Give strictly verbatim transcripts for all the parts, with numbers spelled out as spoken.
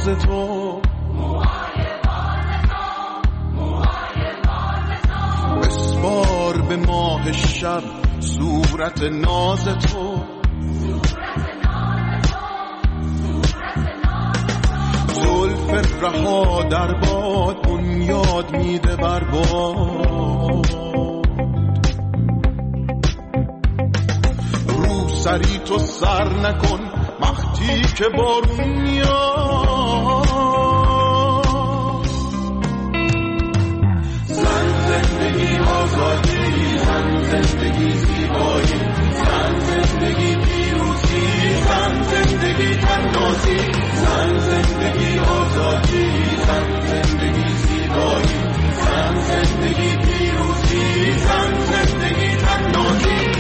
باز تو، بسپار به ماه شب صورت ناز تو، زلف رها در باد بنیاد میده بر باد، رو سری تو سر نکن وقتی که بارون میاد، زن زندگی آزادی، زن زندگی زیبایی، زن زندگی پیروزی، زن زندگی تنازی، زن زندگی آزادی، زن زندگی زیبایی، زن زندگی پیروزی، زن زندگی تنازی.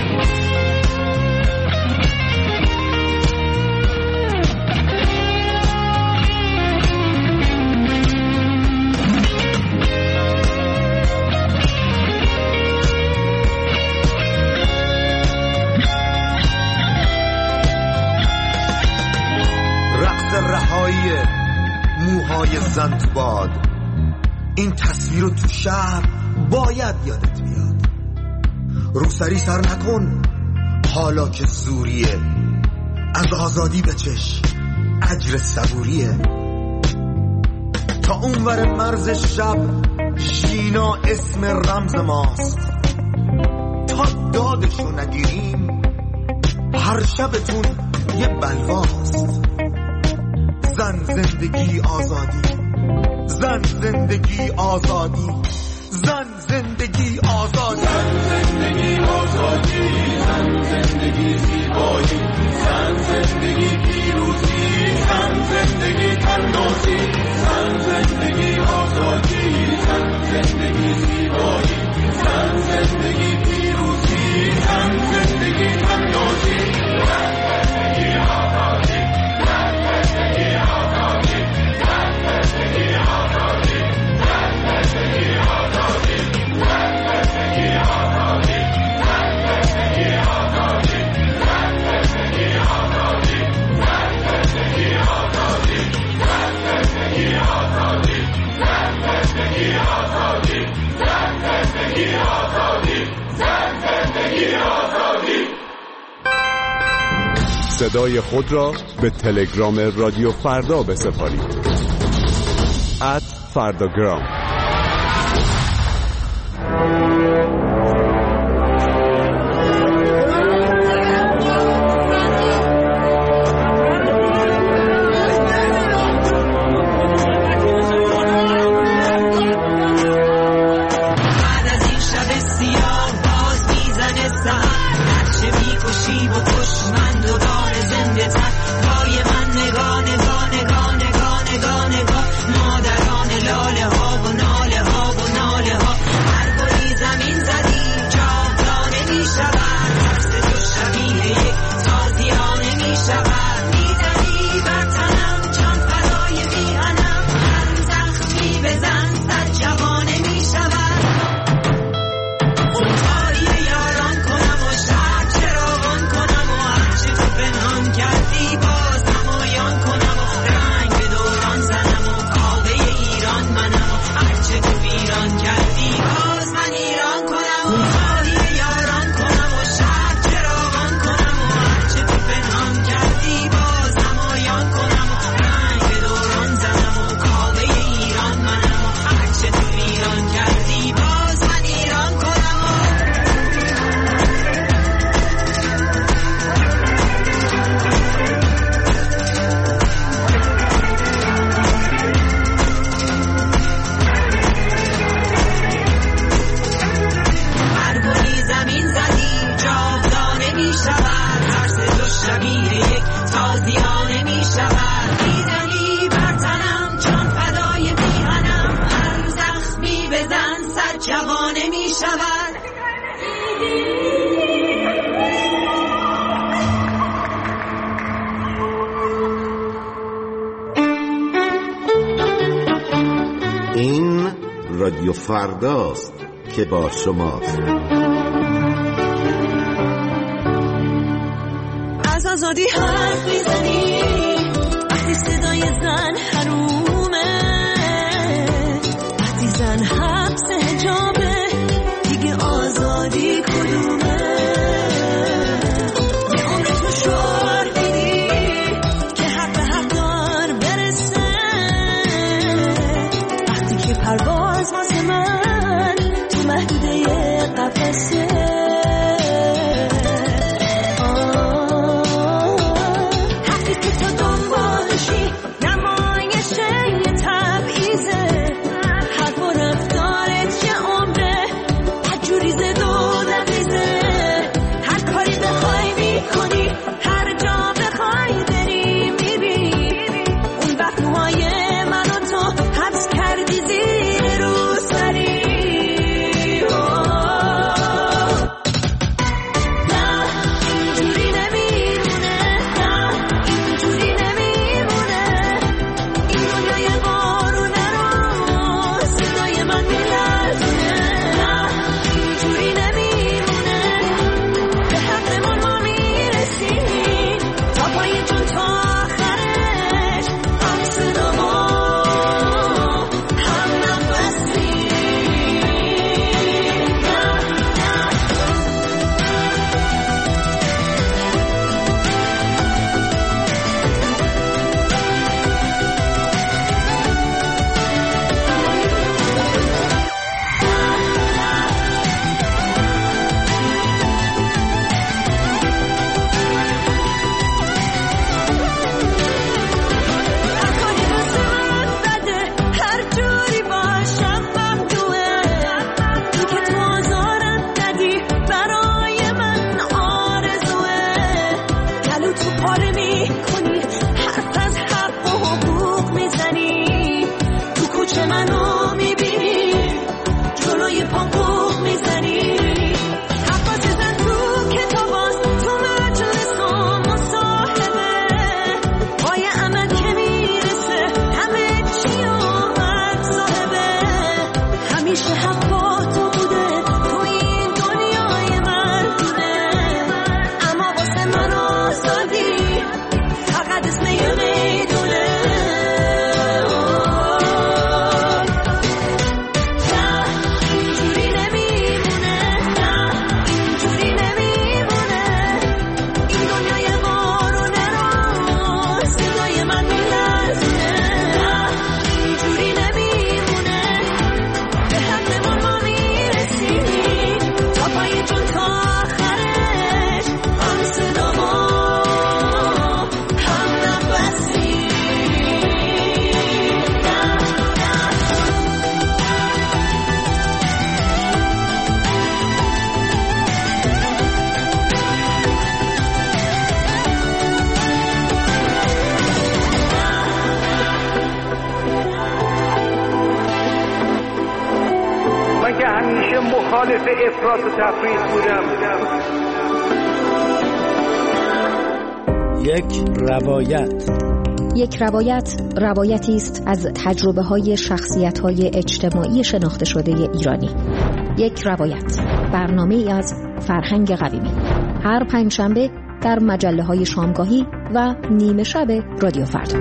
رهایی موهای زن تو باد، این تصویر رو تو شهر باید یادت بیاد. روسری سر نکن حالا که زوریه، از آزادی بچش اجر صبوریه. تا اونور مرز شب ژینا اسم رمز ماست، تا دادشو نگیریم هر شبتون یه بلواست. زن زندگی آزادی، زن زندگی آزادی، زن زندگی آزادی، زن زندگی آزادی، زن زندگی زیبایی، زن زندگی پیروزی، زن زندگی تنازی، زن زندگی آزادی، زن زندگی زیبایی، زن زندگی پیروزی، زن زندگی تنازی، زن زندگی آزادی. صدای خود را به تلگرام رادیو فردا بسپارید. ات فرداگرام. این رادیو فرداست که با شماست. از آزادی حرف میزنی، وقتی صدای زن حرومه، وقتی زن حبس حجابه، دیگه آزادی کدومه؟ یه عمر تو شعار دیدی که حق به حق دار برسه، وقتی که پرواز واسه من تو محدوده قفسه. مخالف افراط و تفریط بودم. یک روایت یک روایت روایتی است از تجربه های شخصیت های اجتماعی شناخته شده ایرانی. یک روایت، برنامه ای از فرهنگ قویمی، هر پنجشنبه در مجله های شامگاهی و نیمه شب رادیو فردا.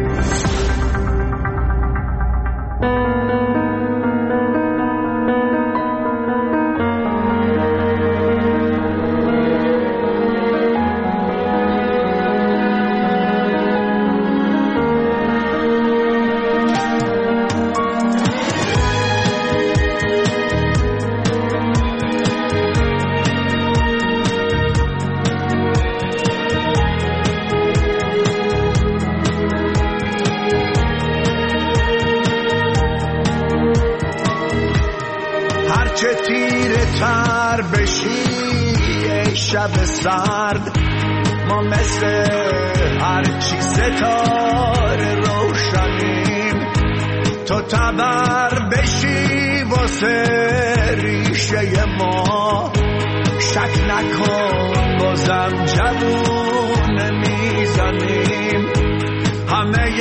هرچه تیره تر بشی ای شب سرد، ما مثل هرچی ستاره روشنیم. تو تبر بشی واسه ریشه ما، شک نکن بازم جوون میزنیم. همه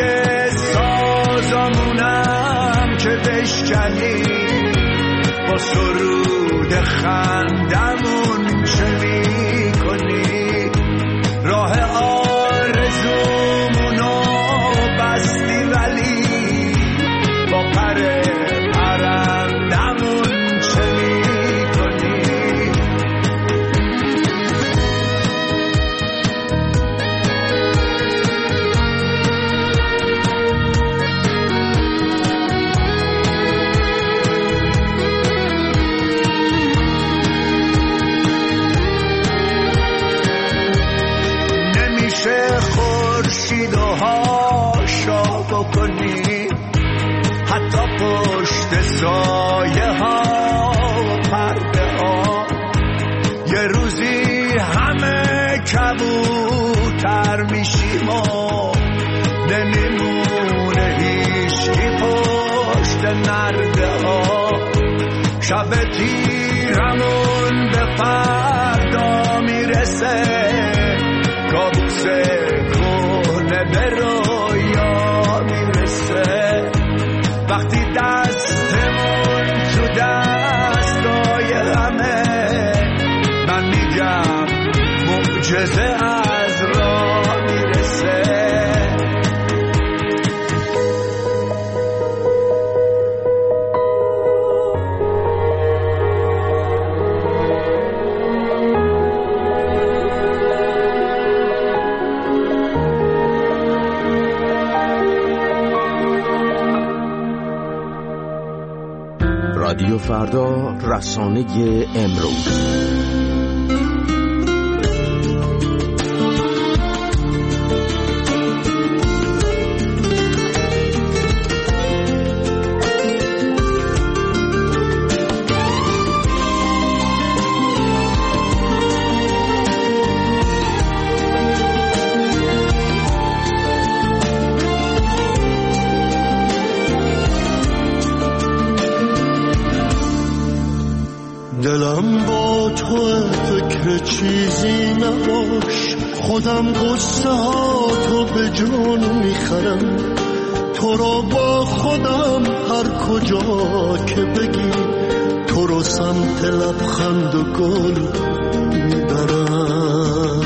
سازمونم که بشکنیم، با سرود خندمون چه می کنی؟ راه آرزومونو بس شب تیرمون به فردا میرسه، کابوس کهنه به رویا میرسه. وقتی دستمون تو دستای غمه، من میگم معجزه از راه میرسه. رادیو فردا، رسانه امروز. دلم با تو فکر چیزی نباش، خودم قصه ها تو به جون میخرم. تو رو با خودم هر کجا که بگی، تو رو سمت لبخند و گل میبرم.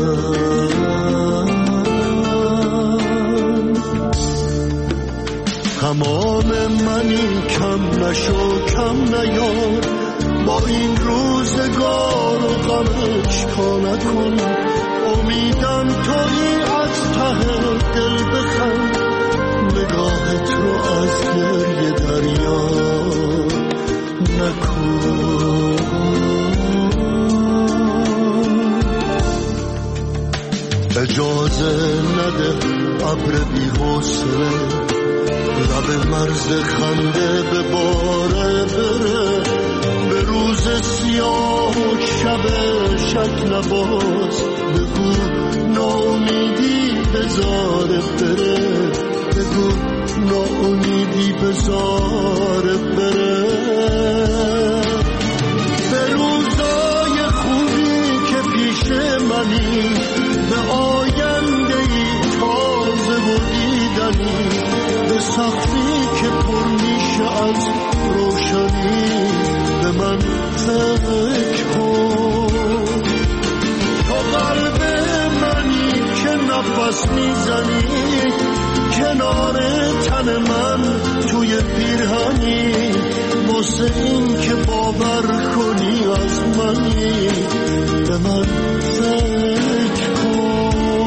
تمام منی، کم نشو کم نیار، با این روزگار و غمش تا نکن. امیدم تویی، از ته دل بخند، نگاهت رو از گریه دریا نکن. اجازه نده ابر بی حوصله لب مرز خنده به باره بره. به روز سیاه و شب شک نباز، بگو ناامیدی بذاره بره. بگو ناامیدی بذاره بره. به روزای خوبی که پیش منی، به آینده ای تازه و دیدنی، به سقفی که پر میشه از روشنی، به من فکر کن. تو قلب منی که نفس میزنی، کنار تن من توی پیرهنی، واسه این که باور کنی از منی، به من فکر کن.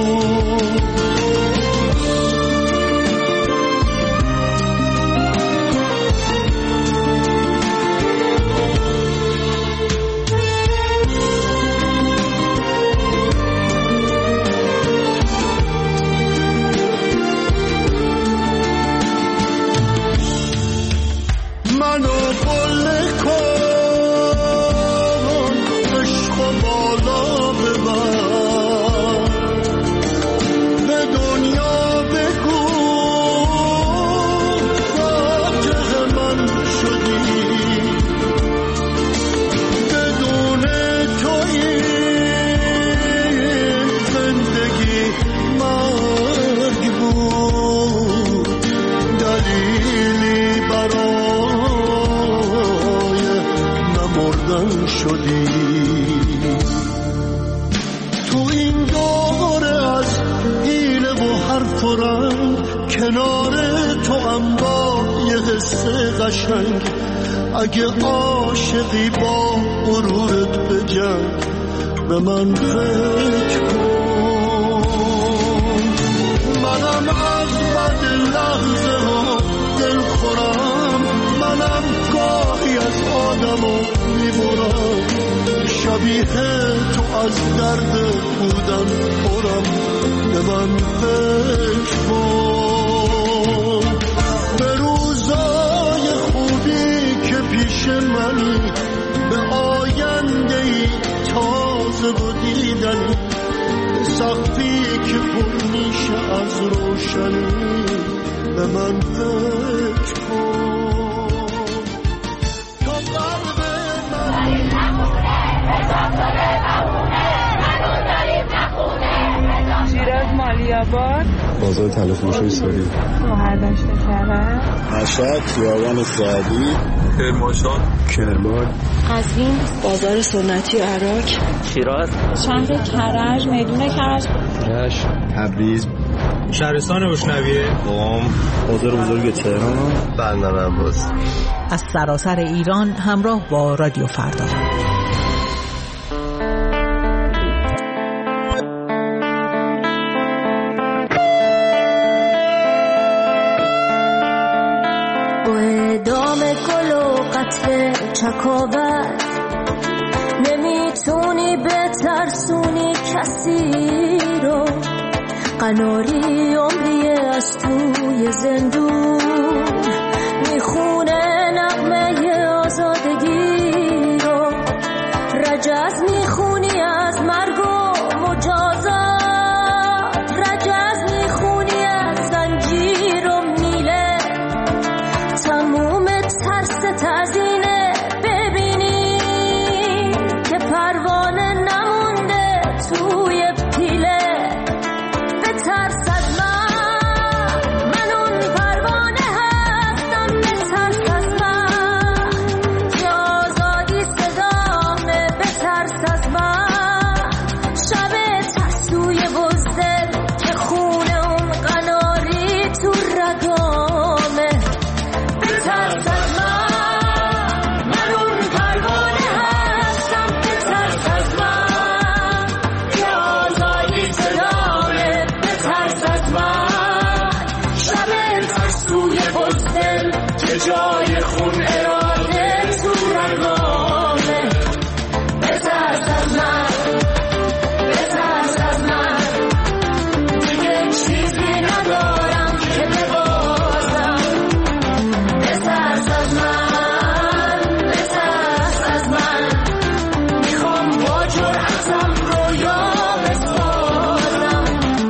کنار تو هم با یه حس قشنگ، اگه عاشقی با غرورت بجنگ، به من فکر کن. منم از بد لحظه ها دل خورم، منم گاهی از آدمو میبرم، شبیه تو از درد بودن پرم، به من فکر کن. به روزای خوبی که پیش منی، به آینده ای تازه و دیدنی، سقفی که پر میشه از روشنی، به من فکر کن. تا شیراز مالیاباد، بازار طلافروشی ساری، شهردشت کرج، مشهد خیابان سعدی، کرمانشاه، کرمان، قزوین بازار سنتی عراق، شیراز، شهر کرج، میدون کرج، رشت، تبریز، شهرستان اشنویه، قم، بازار بزرگ تهران، بندر عباس. از سراسر ایران همراه با رادیو فردا. دام گل و قطر چکاوت نمیتونی بترسونی کسی رو، قناری عمری از توی زندون میخونه نغمه آزادگی رو، رجز میخونی از مرگ و مجازات، رجز میخونی از زنجیر و میله، تموم ترس تزینه ببینی که پروانه نمونده توی پیله، به ترس از من، من اون پروانه هستم، به ترس از من که آزادی صدامه، به ترس از من شب ترسوی بزدل که خونه اون قناری تو رگامه، به ترس از من، من اون پروانه هستم، به ترس از من که آزادی صدامه، به ترس از من شب ترسوی بزدل که جای خون اراده تو رگامه، به ترس از من، به ترس از من دیگه چیزی ندارم که ببازم، به ترس از من، به ترس از من میخوام با جرأتم رویا بسازم.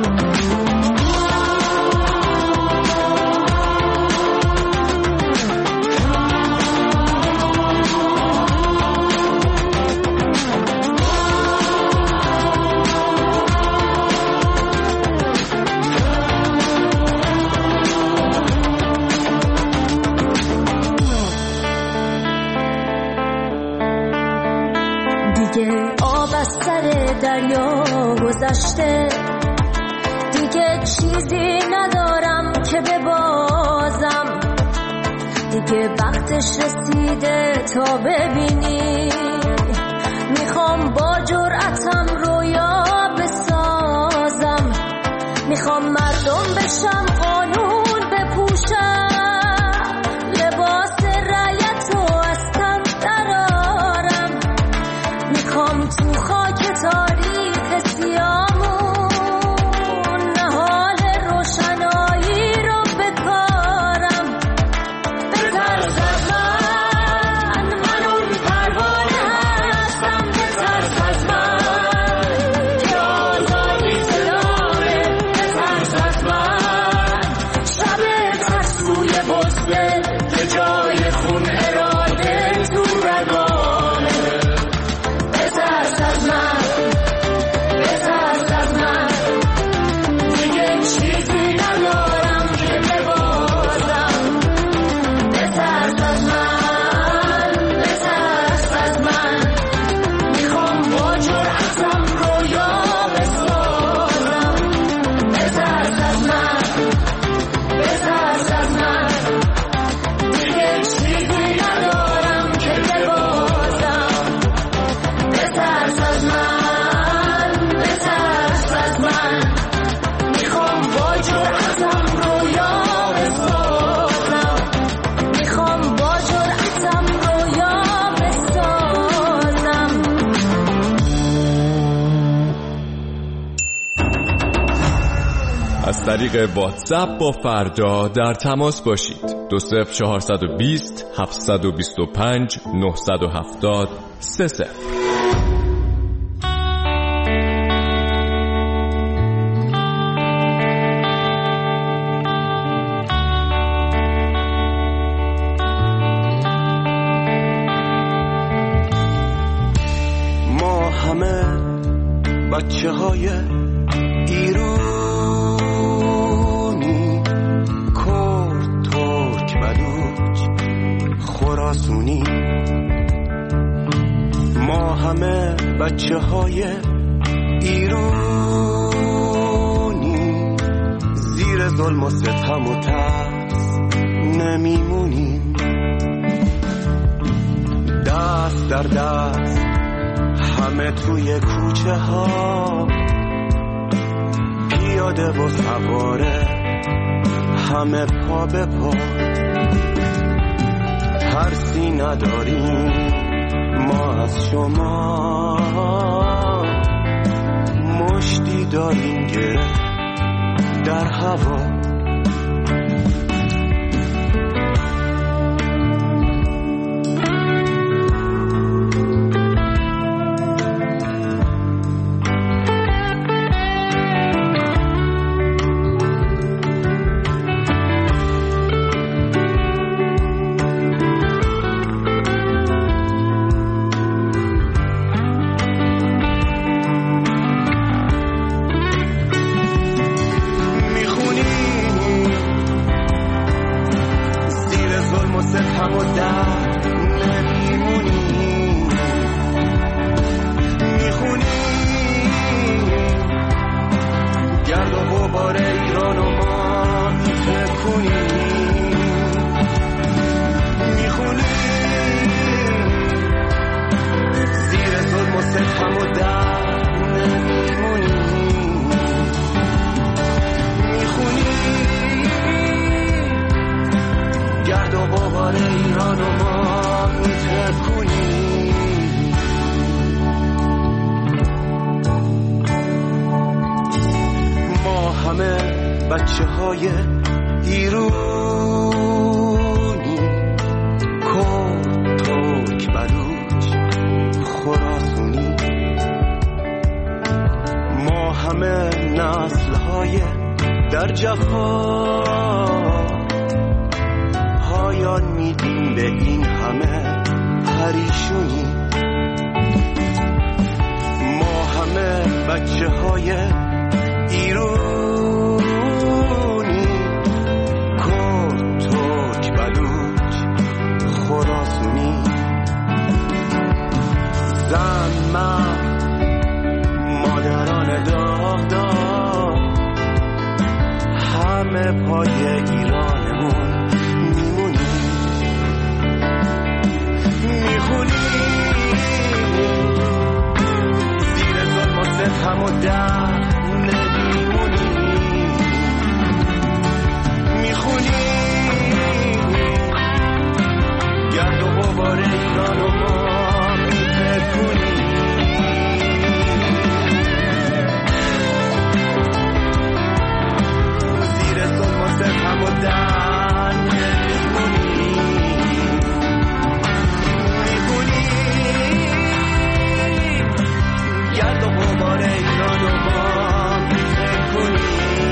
دیگه آب از سر دریا گذشته، دیگه چیزی ندارم که ببازم، دیگه وقتش رسیده تا ببینی میخوام با جرأتم رویا بسازم، میخوام مردم بشم، قانون بپوشم، لباس رعیتو از تن درارم، میخوام تو خاک تاریخ سیامون نهال روشنایی رو بکارم، به ترس از من، من اون پروانه هستم، به ترس از من که آزادی صدامه، به ترس از من شب ترسوی بزدل که جای خون اراده تو رگامه، به ترس از من، به ترس از من دیگه چیزی ندارم که ببازم، به ترس از من، به ترس از من میخوام با جرأتم رویا بسازم، به ترس از من، به ترس از من دیگه چیزی ندارم که ببازم، به ترس از من، به ترس از من میخوام با جرأتم رویا بسازم، میخوام با جرأتم رویا بسازم. از طریق واتساپ با فردا در تماس باشید. دو صفر چهارصد و بیست هفتصد و بیست و پنج نهصد و هفتاد سه صفر. ما همه بچه های ایرانی، کرد، ترک، بلوچ، خراسونی. ما همه بچه های ایرانی، زیر ظلم و ستم و ترس نمیمونیم. دست در دست همه توی کوچه ها، پیاده و سواره همه پا به پا. ترسی نداریم ما از شما، مشتی داریم گره در هوا. بچه های ایرانی، کرد، ترک، بلوچ، خراسونی. ما همه نسل های در جفا، پایان میدیم به این همه پریشونی. ما همه بچه های ایرانی، خراسونی. زن، مرد، مادران داغ داغ، همه پای ایرانمون میمونیم. میخونیم زیر ظلم و ستم و درد نمیمونیم. میخونیم گرد و غبار ایران و ما میتکونیم. زیر ظلم و ستم و درد نمیمونیم. میخونیم گرد و غبار ایران و ما میتکونیم.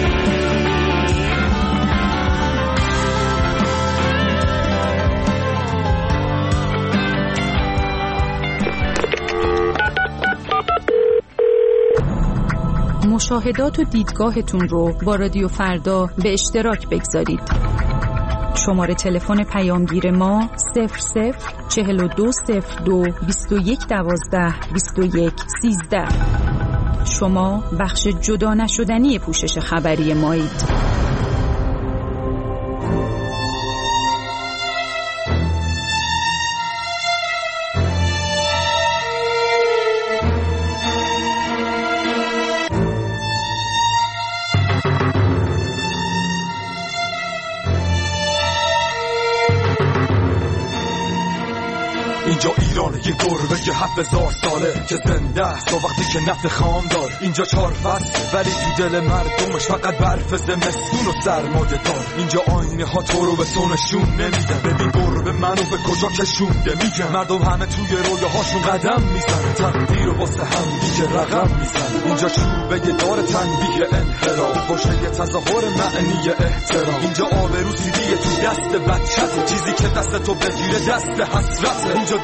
مشاهدات و دیدگاهتون رو با رادیو فردا به اشتراک بگذارید. شماره تلفن پیامگیر ما صفر صفر چهل و دو صفر دو بیست و یک دوازده بیست و یک سیزده. شما بخش جدا نشدنی پوشش خبری مایید. اینجا ایرانه یه گربه یه هفت هزار ساله که زنده است تا وقتی که نفت خام دار. اینجا چهار فصل ولی تو دل مردمش فقط برف زمستون و سرمایه دار. اینجا آینه ها تو رو به تو نشون نمیدن. ببین گربه منو به کجا کشونده میگن. مردم همه توی رویاهاشون قدم میزنن، تقدیر و واسه هم دیگه رقم میزنن. اینجا چوبه دار تنبیه انحراف، باشه یه تظاهر معنی احترام. اینجا آبرو سیدیه تو دست بچه‌ت، چیزی که دست تو بگیره دست حسرته. اینجا دین من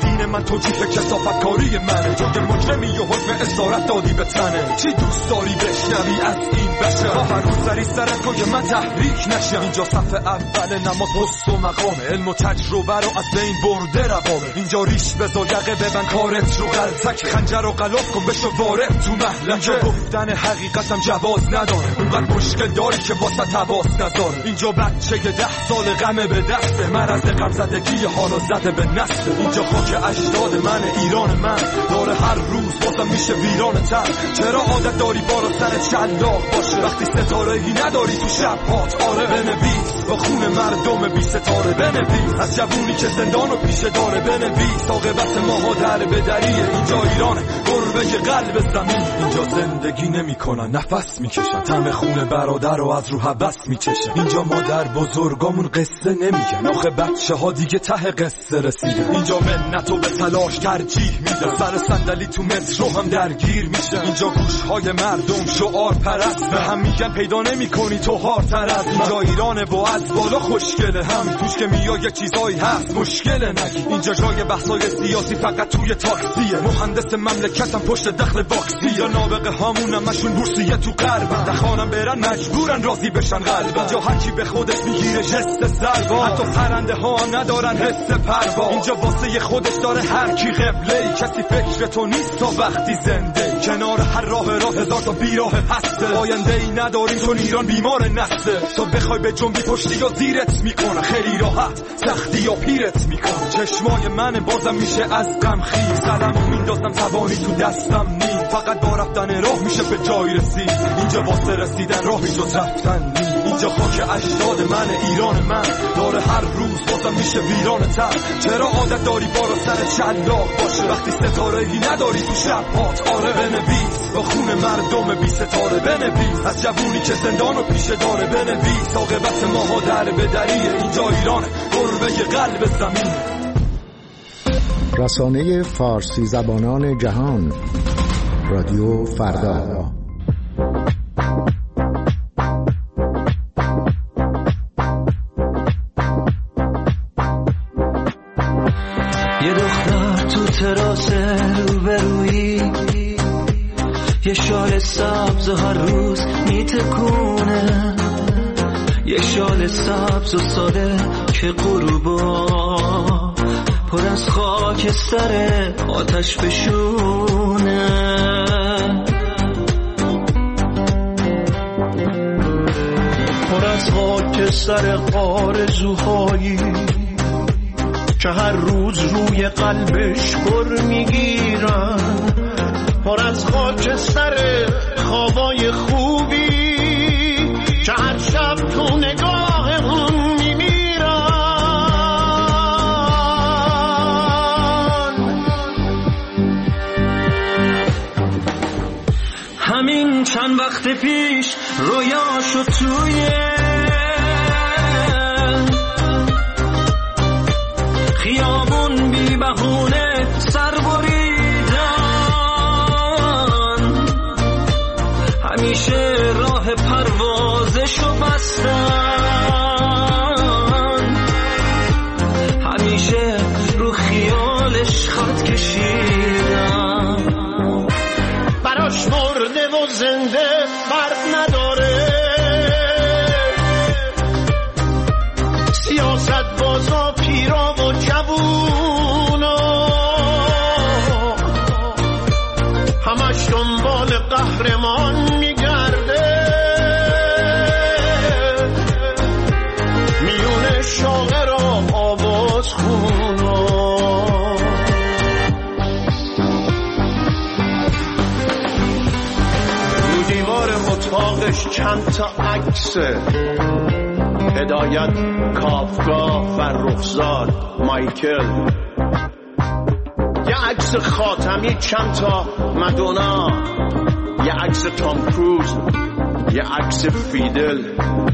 توجیه کثافت کاری منه. جای مجرمی و حکم اسارت دادی به تنه. چی دوست داری بشنوی از این بشه؟ ها هر روز سری سرت که من تحریک نشم. اینجا صف اول نماز حس و مقامه، علم و تجربه رو از بین برده روامه. اینجا ریش بزا یقه ببن کارت رو غلطک، خنجر و غلاف کن بشو وارد تو محلکه. اینجا گفتن حقیقتم جواز نداره، اونقدر مشکل داری که واسه تواس نذاره. اینجا بچه ده سال غمه به دسته، مرض غم زدگی حالا زده به نسل. اینجا خاک اجداد من، ایران من داره هر روز بازم میشه ویران تر. چرا عادت داری بالا سر شلاق باشه وقتی ستاره ای نداری تو شب هات؟ آره بنویس با خون مردم بی ستاره، بنویس از جوونی که زندانو پیشه داره، بنویس عاقبت ماها در بدریه. اینجا ایرانه گربه قلب زمین، اینجا زندگی نمیکنن نفس میکشن، طعم خون برادر رو از رو هوس میچشن. اینجا مادر بزرگامون قصه نمیگن، آخه بچه ها دیگه ته قصه رسیدن. اینجا منتو به تلاش ترجیح میدن، سر صندلی تو مترو هم درگیر میشن. اینجا گوشهای مردم شعار پرست، به هم میگن پیدا نمیکنی تو هارتر از. اینجا ایرانه و از بالا خوشگله، هم توش که میای یه چیزایی هست مشکله نگی. اینجا جای بحثای سیاسی فقط توی تاکسیه، مهندس مملکتم پشت دخل باکسی. یا نابغه هامون همشون بورسیه تو غرب، دخانم برن مجبورن راضی بشن قلب. اینجا هر کی به خودش میگیره جست سربا، حتی پرنده ها هم ندارن حس پروا. اینجا واسه خودش داره هر کی قبله، کسی فکر تو نیست تا وقتی زنده. کنار هر راه راه هزار تا بیراه هسته، آینده ای نداریم چون ایران بیمار نسته. تو بخوای به جنبی پشتی یا زیرت میکنه، خیلی راحت سختی یا پیرت میکنه. چشمای من بازم میشه از غم خیز، قلمو میندازم توانی تو دستم نیم. فقط با رفتن راه میشه به جای رسید، اینجا واسه رسیدن راهی جز رفتن نیم. اینجا خاک اجداد من، ایران من داره هر روز بازم میشه ویران تر. چرا عادت داری بالا سر شلاق باشه وقتی ستاره ای نداری تو شب هات؟ آره بنویس با خون مردم بی ستاره، بنویس از جوونی که زندانو پیشه داره، بنویس عاقبت ماها در بدریه. اینجا ایران گربه قلب زمین. رسانه فارسی زبانان جهان، رادیو فردا. یه دختر تو تراس روبرویی، یه شال سبز و هر روز میتکونه، یه شال سبز و ساده که غروبا پر از خاک سر آتش بشونه. پر از خاک سر آرزوهایی که هر روز روی قلبش پر میگیرن، پر از خاک سر خوابای خوبی که هر شب تو نگاهمون میمیرن. همین چند وقت پیش رویاشو توی خیابون بی بهونه سر بریدن، همیشه راه پروازشو بستن، همیشه رو خیالش خط کشیدن. براش مرده و زنده فرق نداره، سیاست بازا پیرا و جوونا همش دنبال قهرمان میگرده، میونه شاعر و آواز خونا. رو دیوار اتاقش چند تا عکسه، هدایت، کافکا، فرخزاد، مایکل، یه عکس خاتمی، چند تا مدونا، یه عکس تام کروز، یه عکس فیدل.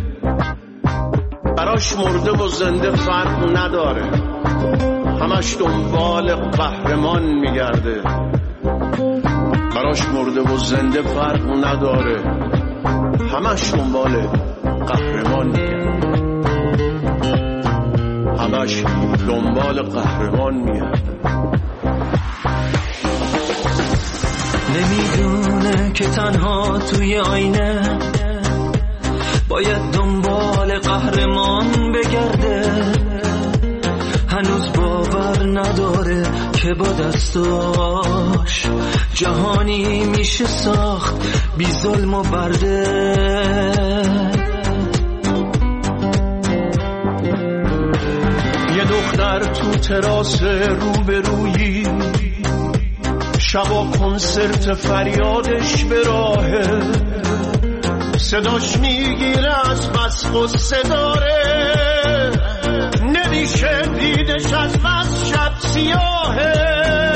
براش مرده و زنده فرق نداره، همش دنبال قهرمان میگرده. براش مرده و زنده فرق نداره، همش دنبال قهرمان میگرده، همش دنبال قهرمان میگرده. نمیدونه که تنها توی آینه باید دنبال قهرمان بگرده، هنوز باور نداره که با دستاش جهانی میشه ساخت بی ظلم و برده. یه دختر تو تراس روبرویی، شبا کنسرت فریادش به راهه، صداش میگیره از بس غصه داره، نمیشه دیدش از بس شب سیاهه.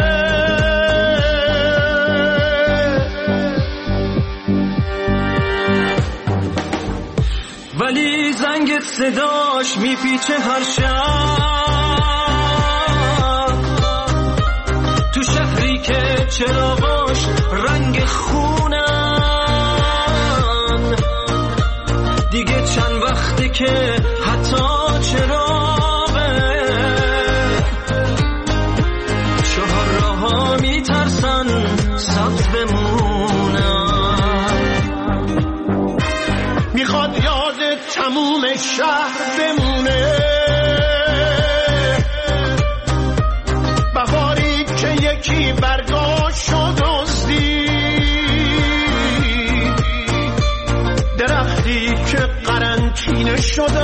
ولی زنگ صداش میپیچه هر شب تو شهری که چراغاش رنگ خونن، دیگه چند وقته که حتی چراغه چهار راه‌ها میترسن سبز بمونن. میخواد یاد تموم شهر بمونه، بهاری که یکی برگاشو دزدید، درختی که قرنطینه شد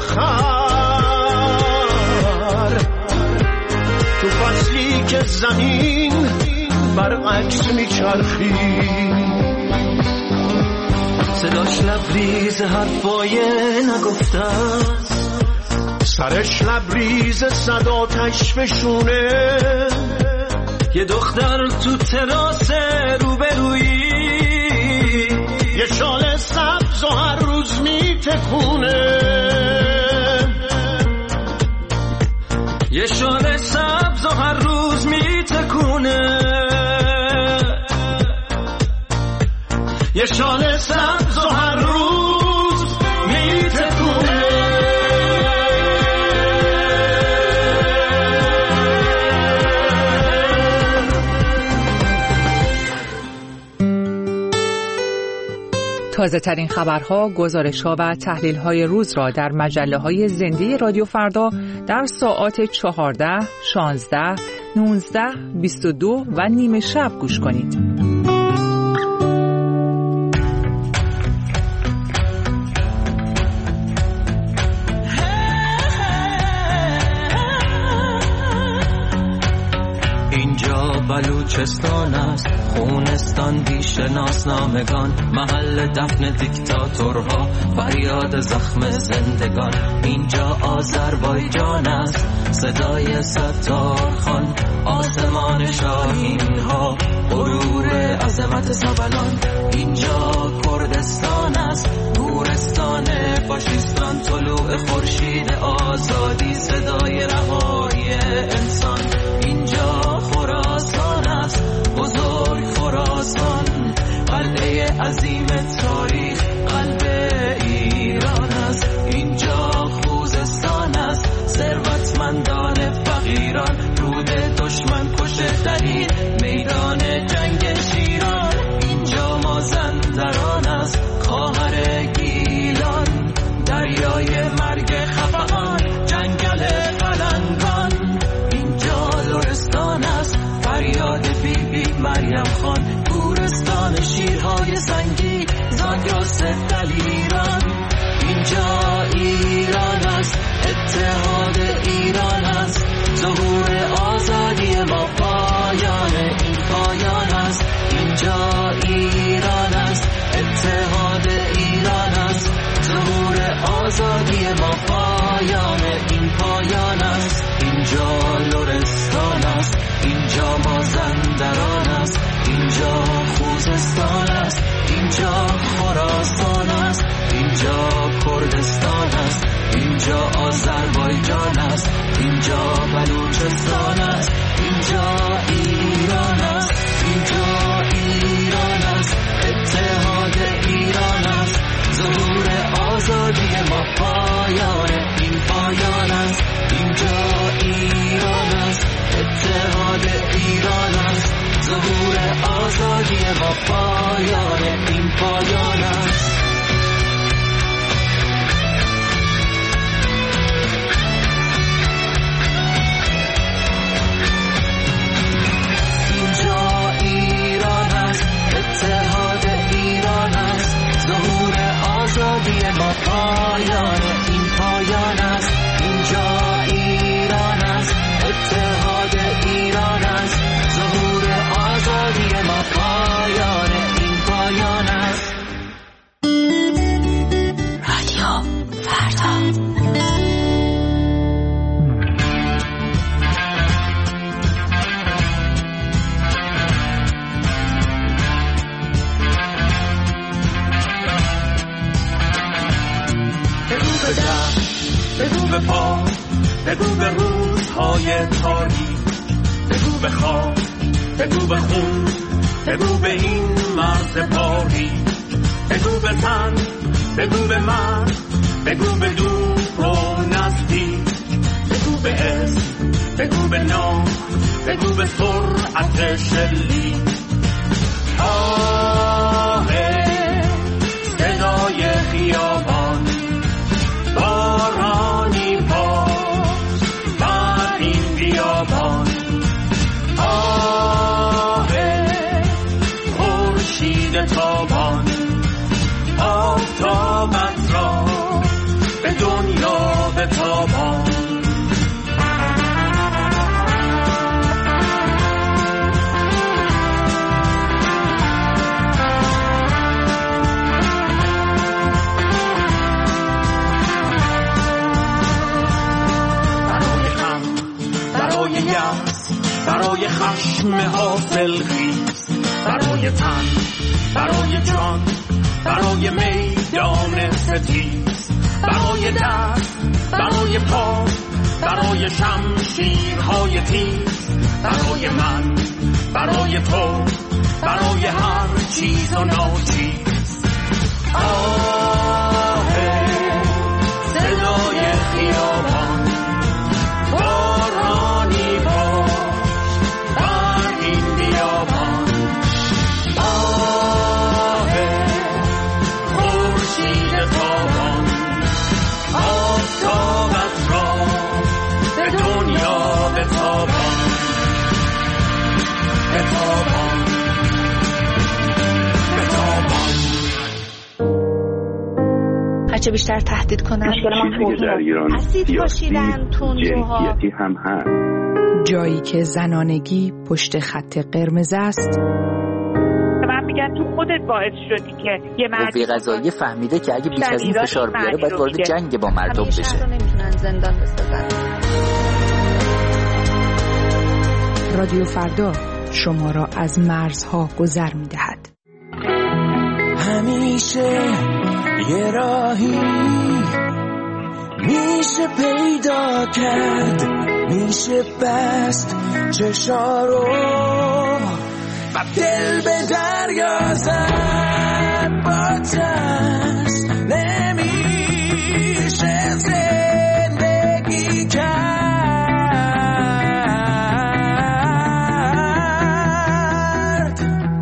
آخر، تو فصلی که زمین برعکس میچرخید، صداش لبریز حرفای نگفته است، سرش لبریز صداتش بشونه. یه دختر تو تراس روبرویی، یه شال سبز و هر روز میتکونه، یه شال سبز و هر روز میتکونه، یه شال سبز و هر روز میتکونه. تازه ترین خبرها، گزارش‌ها و تحلیل‌های روز را در مجله‌های زنده رادیو فردا در ساعات چهارده، شانزده، نوزده، بیست و دو و نیمه شب گوش کنید. بلوچستان است، خونستان بی شناسنامگان، محل دفن دیکتاتورها، فریاد زخم زندگان. اینجا آذربایجان است، صدای ستارخان، آسمان شاهین ها، غرور عظمت سبلان. اینجا کردستان است، گورستان فاشیستان، طلوع خورشید آزادی، صدای رهایی انسان. اینجا خراسان است، بزرگ خراسان، قلعه عظیم تاریخ، قلب ایران است. اینجا خوزستان است، ثروتمندان فقیران، رود دشمن کشته ترین میدان جنگ شیران. اینجا مازندران است، خواهر گیلان، دریای مرگ خفقان، جنگل پلنگان. اینجا لرستان است، فریاد بی بی مریم خان، گورستان شیرهای سنگی، زاگرس دلیران. اینجا ایران است، اتحاد ایران است، ظهور آزادی ما، پایان این پایان است. اینجا ایران است، اتحاد ایران است، ظهور آزادی ما، پایان این پایان است. اینجا لرستان است، اینجا مازندران است، اینجا خوزستان است، اینجا خراسان است، اینجا کردستان است، اینجا آذربایجان است، اینجا بلوچستان است، اینجا ایران است، اینجا ایران است، اتحاد ایران است، ظهور آزادی ما، پایان این پایان است. اینجا ایران است، اتحاد ایران است، ظهور آزادی بگو به روزهای تاریک، بگو به خواب، بگو به خون، بگو به این مرز باریک، بگو به زن، بگو به من، بگو به دور و نزدیک، بگو به اسم، بگو به نام، بگو به سرعت شلیک. آه صدای خیابان، بارانی پاس بر این بیابان. آه خورشید تابان، آفتابت را به دنیا بتابان. برای خشم حاصل خیز، برای تن، برای جان، برای میدان ستیز، برای دست، برای پا، برای شمشیرهای تیز، برای من، برای تو، برای هر چیز و ناچیز. آه صدای خیابان، بارانی باش بر این بیابان. آه خورشید تابان، آفتابت را به دنیا بتابان، بتابان، بتابان. هرچه بیشتر تهدید کنن اسید پاشیدن تندروها هم هست. جایی که زنانگی پشت خط قرمز است. من میگم تو خودت باعث شدی که یه مرد قوه قضاییه فهمیده که اگه بیش از این فشار بیاره باید وارد جنگ با مردم بشه. همیشه نمیتونن زندان بسازن. رادیو فردا شما را از مرزها گذر میدهد. همیشه یه راهی میشه پیدا کرد، میشه بست چشا رو و دل به دریا زد. با ترس نمیشه زندگی کرد.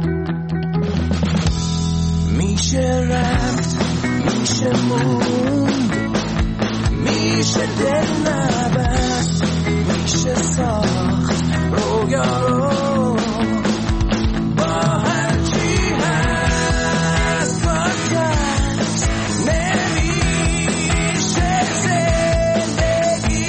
میشه رفت، میشه موند، میشه دل نبست، میشه ساخت رویا رو با هرچی هست. با ترس نمیشه زندگی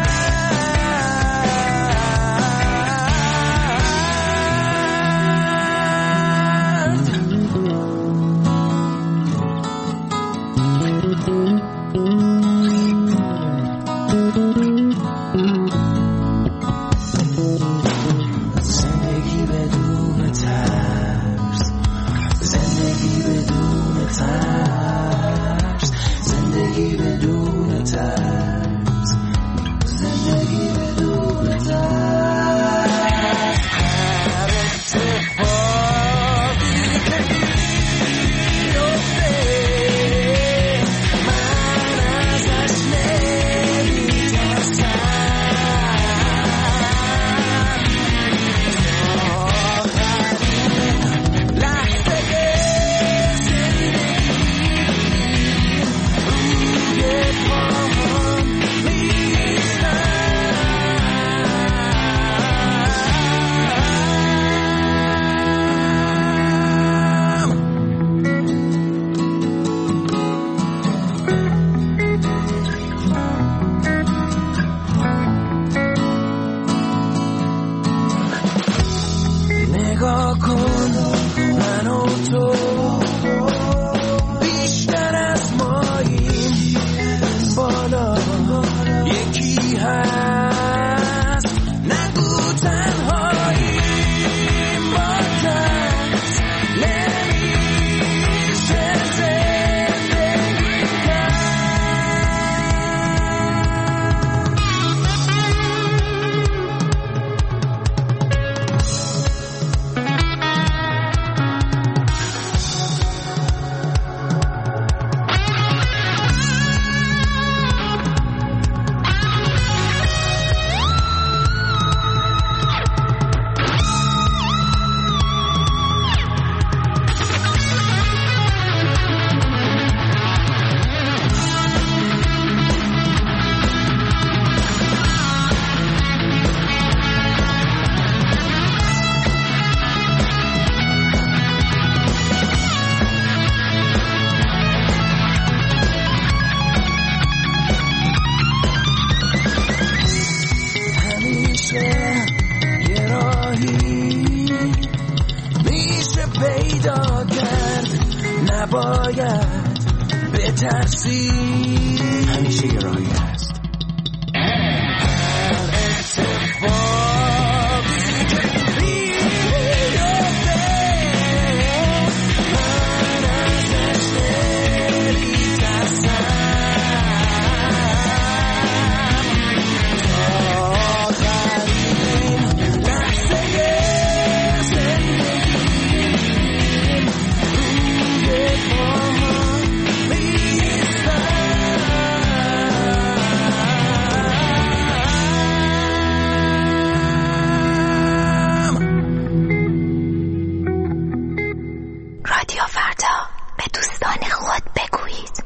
زندگی بدون ترس، زندگی بدون ترس، زندگی بدون ترس، زندگی بدون ترس. هر اتفاقی که بیفته من ازش نمیترسم. نگاه کن من و تو بیشتر از ماییم، بالا یکی هست، نگو تنهاییم. با کس نمیشه زندگی کرد. پیدا کرد نباید بترسی همیشه یه راهی هست هر اتفاقی که بیفته من ازش نمیترسم تا آخرین لحظه زندگیم روی پاها رادیو فردا به دوستان خود بگویید.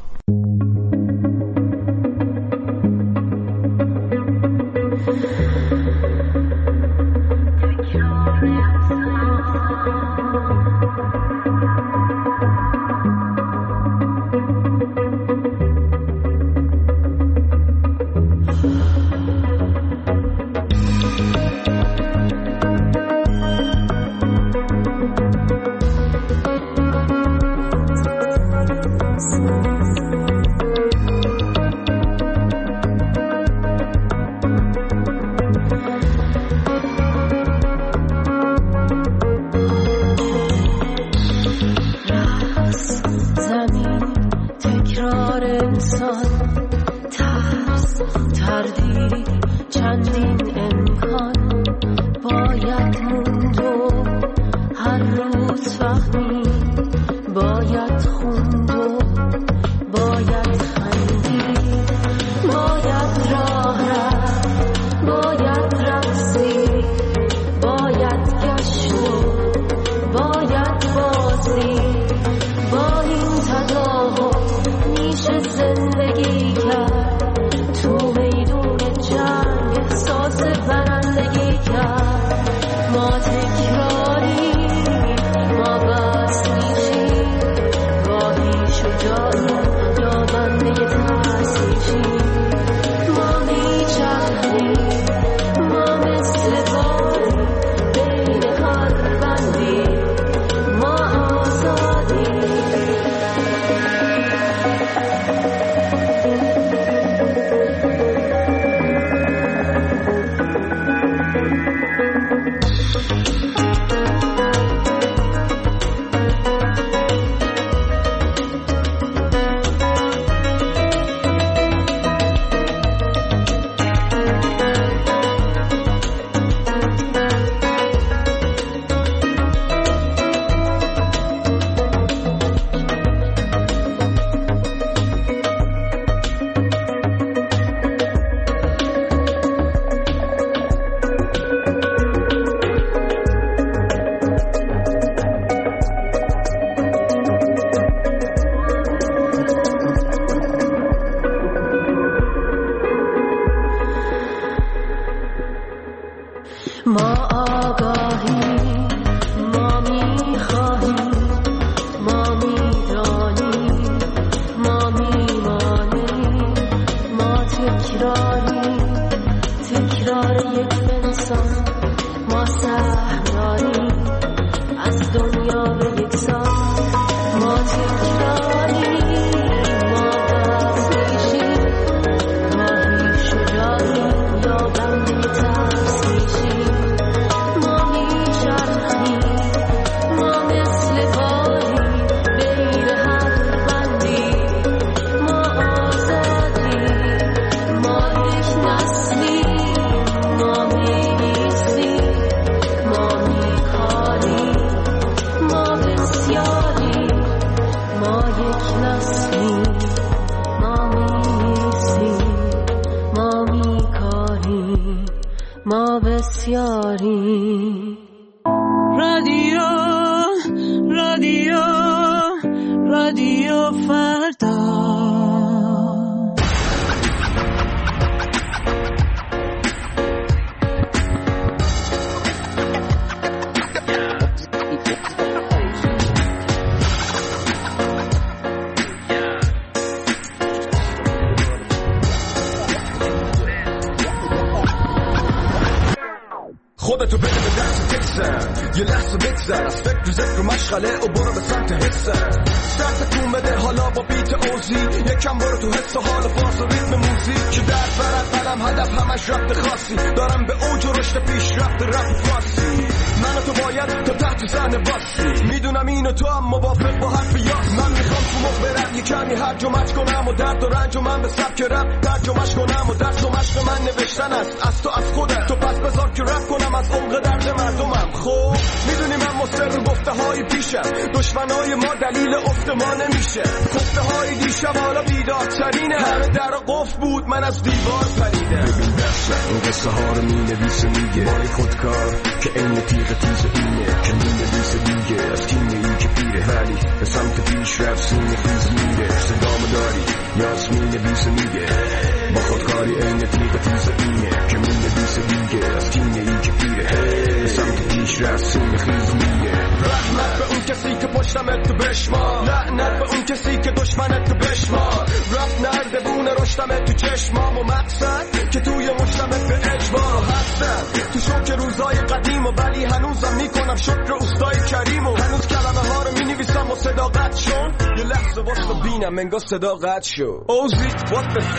خودتو بده به دست تکسن یه لحظه لحظه بگذر از فکر و ذکر و مشغله و برو به سمت حسه سرت تون بده حالا با بیت اوزی یکم برو تو حس و حال فاز و ریتم موزیک که در برد قلم هدف همش رفت خاصی دارم به اوج و رشد پیش رفت رفت فارسی من و تو باید تا تحت زن باسی میدونم این و تو هم موافق با حرف یاس من میخوام تو مخ برم یه کمی هرج و مج کنم و درد و رنج و من به سبک رپ ترجمهش کنم و درس و مشق من نوشتن است از تو از خودت تو پس بذار که رپ کنم از عمق درد مردمم خب میدونی من مصر گفته های پیشم دشمنای ما دلیل افت ما نمیشه گفته های دیشب حالا بیدارترینه همه در قفل بود من از دیوار پریدم ببین دستم این قصه ها رو می نویسه میگه بای خودکار که این تیغ تیز اینه که می نویسه دیگه از تیم ای که پیره ولی به سمت پیش رفت سینه خیز میره صدامو داری یاس می نویسه میگه با خودکاری این تیغ تیز اینه که می نویسه دیگه از تیم ای که پیره به سمت پیش رفت سینه خیز میره رحمت به اون کسی که پشتمت تو بشمار لعنت به اون کسی که دشمنت تو بشمار رفت نرده بونه رشتمت تو چشمام و مقصد که توی مشتمت به اجبار هستم تو شوک روزای قدیم و ولی هنوزم میکنم شکر اوستای کریم و هنوز کلمه ها رو می نویسم و صداقت شون یه لحظه واسه بینم انگار صداقت شو اوزی what the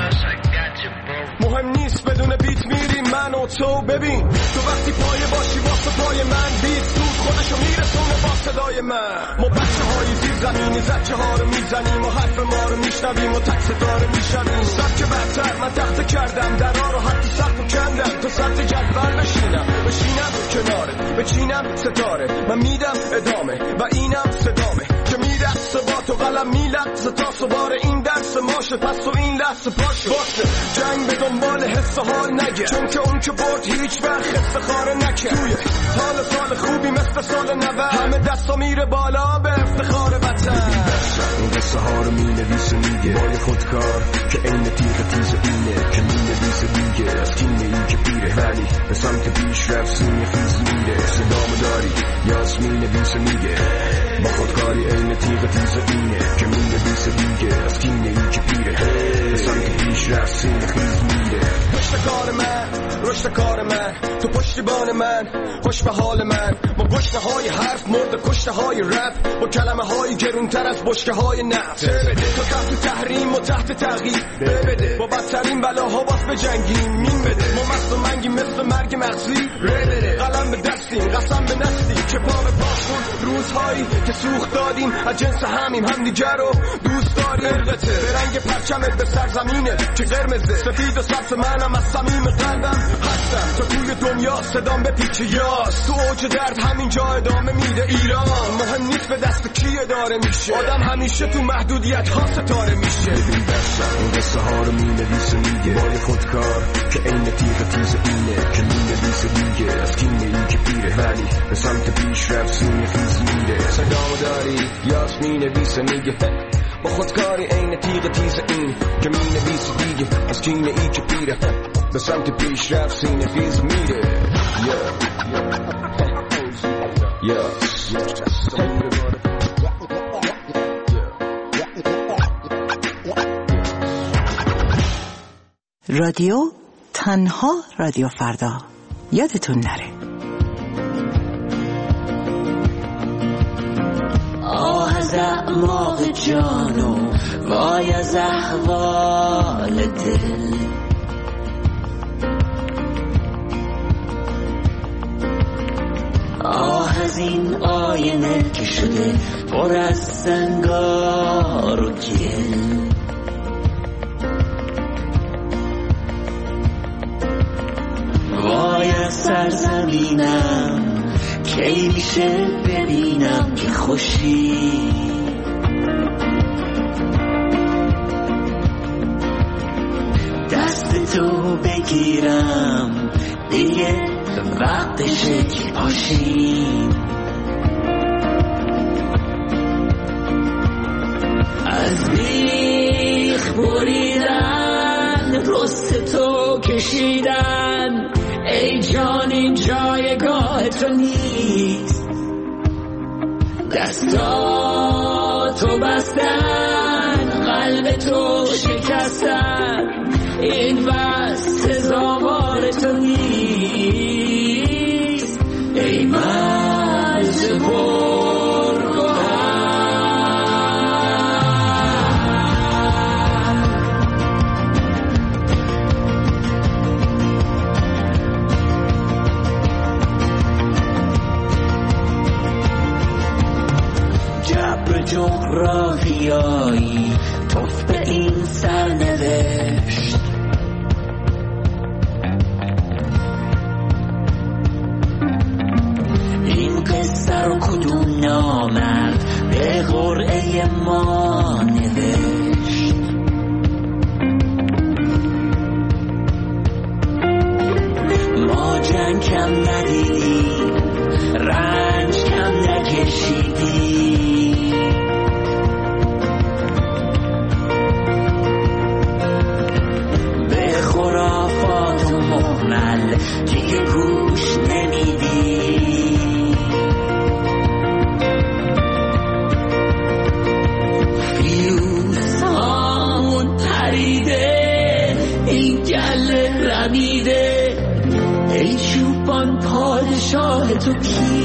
مهم نیست بدون بیت میریم من و تو ببین تو وقتی پایه باشی واسه پای من بیت سود خودشو میرسونه با صدای من ما بچه های زیر زمینی زچه ها رو میزنیم و حرف ما رو میشنویم و تک صدا رو میشنویم سبک برتر من تخت کردم درها رو حتی سخت و کندم تا سطح جدول نشینم بشینم کناره بچینم ستاره من میدم ادامه و اینم صدامه که میرقصه با تو قلم میلقصه تا سوار این درس ماشه پس تو این لحظه پاشه باشه جنگ به دنبال حس حال نگه چون که اون که برد هیچ وقت حس خاره نکه توی حال سال خوبی مثل سال نوه همه دستا میره بالا به افتخار وطن این قصه ها رو می نویسه میگه بای خودکار که این تیغ تیز اینه که می نویسه دیگه از تیم این که پیره ولی به سمت پیش رفت سینه خیز میره صدامو داری یاس می نویسه میگه با خودکاری این تیغ تیز اینه که می نویسه دیگه از تیم این که پیره به سمت پیش رفت سینه خیز میره پشت کار من رشد کار من تو پشتیبان من خوش به حال من با گشته های حرف مرد کشته های رپ با کلمه های گرونتر از بشکه های نفت بده تو تحت تحریم و تحت تغییر بده با بدترین بلاها باز به جنگیم مین بده ما مست و منگیم مثل مرگ مغزی بده قلم به دستیم قسم به نستی که پا به پاشون روزهایی که سوخت دادیم از جنس همیم هم دیگر رو دوست داریم البته به رنگ پرچمت به سرزمینه که قرمزه سفید و سبز منم از صمیم قلبم هستم تا توی دنیا صدام به پیچ یاس تو اوج درد همینجا ادامه میده ایران مهم نیست به دست کی اداره میشه آدم همیشه تو محدودیت ها ستاره میشه ببین دستم این قصه ها رو می نویسه میگه بای خودکار که این تیغ تیز اینه که می نویسه دیگه از کینه این که پیره ولی به سمت پیش رفت سینه خیز میره صدامو داری یاس می نویسه میگه با خودکاری این تیغ تیز این که می نویسه دیگه از کینه این که پیره به سمت پیش رفت سینه خیز میره رادیو تنها رادیو فردا یادتون نره آه از اعماق جانو وای از احوال دل آه از این آینه که شده پر از سنگار و گل وای از سرزمینم کی میشه ببینم که خوشی دست تو بگیرم دیگه وقتشه که پاشیم از بیخ بریدن رست تو کشیدن ای جان این جایگاه تو نیست دستاتو بستن قلب تو شکستن این بس سزاوار تو نیست ای مرز جغرافیایی توف به این سرنوشت، این قصه رو کدوم نامرد به قرعه ما نوشت؟ ما جنگ کم ندیدیم، رنج کم نکشیدیم، دیگه گوش نمیدی. فیوز هامون پریده، این گله رمیده، ای چوبان پادشاه تو کی؟